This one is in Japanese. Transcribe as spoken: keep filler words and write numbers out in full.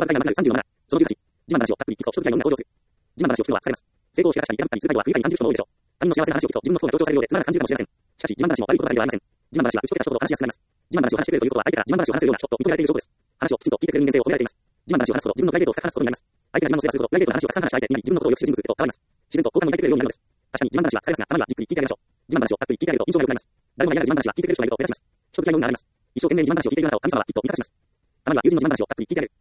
わずかに余るさんじゅうのなな。そのじゅうはち。自慢話をたっぷり聞くと人付き合いの女登場する。自慢話を聞くのは疲れます。成功をしがたしたり、やったり、痛がりは不愉快に感じる人も多いでしょう。他人の幸せな話を聞くと自分の不幸が強調されるようでつまらなく感じるかもしれません。しかし、自慢話も悪いことばかりではありません。自慢話は打ち解けた人ほど話しやすくなります。自慢話を話してくれるということは相手から自慢話を話せるような人と認められている証拠です。話をきちんと聞いてくれる人間性を褒められています。自慢話を話すほど自分のプライベートを深く話すことになります。相手が自慢をすればするほどプライベートな話をたくさん話した相手になり自分のことをよく知る人物へと変わります。自然と好感に抱いてくれるようになるのです。確かに自慢話は疲れますが、たまにはじっくり聞いてあげましょう。自慢話をたっぷり聞いてあげると印象が良くなります。誰もが嫌な自慢話は聞いてくれる人がいると目立ちます。人付き合いの運が上がります。一生懸命に自慢話を聞いてくれるあなたをたまにはきっと味方します。たまには友人の自慢話をたっぷり聞いてあげる。